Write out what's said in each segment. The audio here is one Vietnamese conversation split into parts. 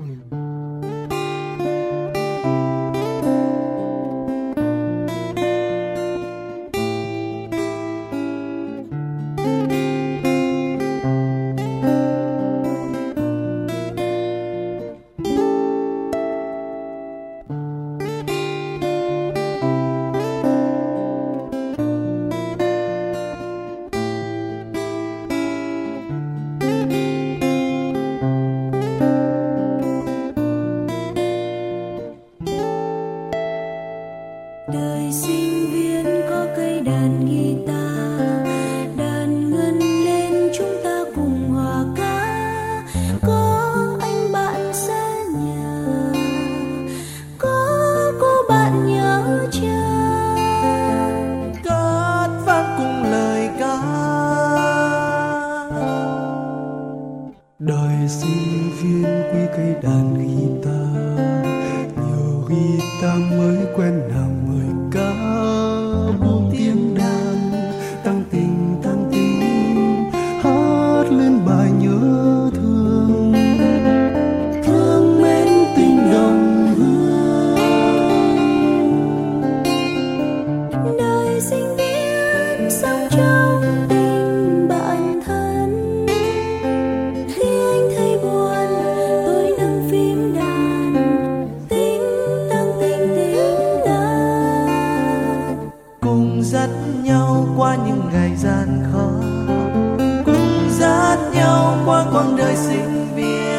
Đời sinh viên có cây đàn guitar, đàn ngân lên chúng ta cùng hòa ca. Có anh bạn xa nhà, có cô bạn nhớ cha, cất vang cùng lời ca. Đời sinh viên quý cây đàn guitar, nhiều guitar mới quen nào mời ca. Buông tiếng đàn tăng tình hát lên bài nhớ thương, thương mến tình đồng hương. đời sinh viên sống trong tình bạn thân. Khi anh thấy buồn tôi nâng phím đàn, tính tăng Cùng dắt nhau qua những ngày gian khó, cùng dắt nhau qua quãng đời sinh viên.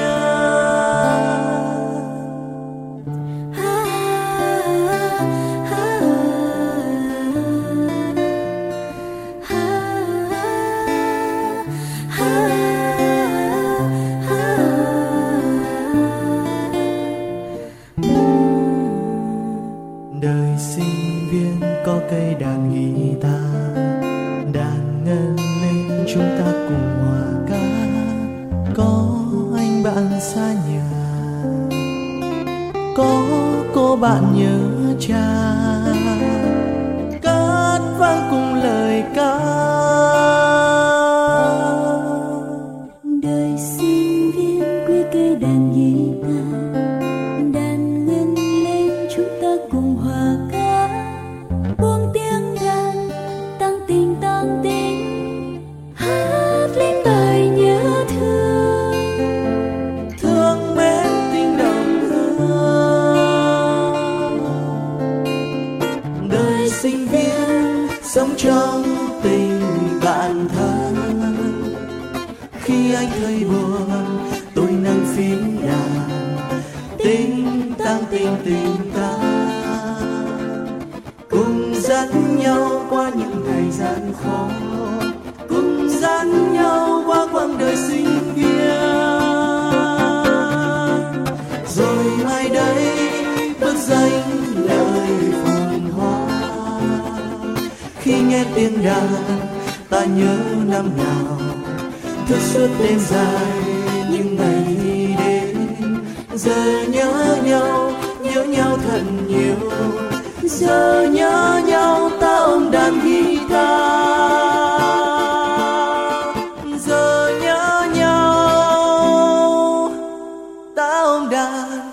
Đời sinh viên có cây đàn guitar, đàn ngân lên chúng ta cùng hòa ca. Có anh bạn xa nhà, có cô bạn nhớ cha, cất vang cùng lời ca. đời sinh viên quý cây đàn guitar, đàn ngân lên chúng ta cùng hòa ca. Buông tiếng đàn tăng tình hát lên bài nhớ thương, Thương mến tình đồng hương. Đời sinh viên sống trong tình bạn thân. Khi anh thấy buồn tôi nâng phím đàn, tình ta cùng dắt nhau qua những ngày gian khó, cùng dắt nhau qua quãng đời sinh viên. Rồi mai đây bước danh lời phồn hoa, khi nghe tiếng đàn ta nhớ năm nào thức suốt đêm dài những ngày đến. Giờ nhớ nhau thật nhiều, giờ nhớ nhau ta ôm đàn guitar. Giờ nhớ nhau ta ôm đàn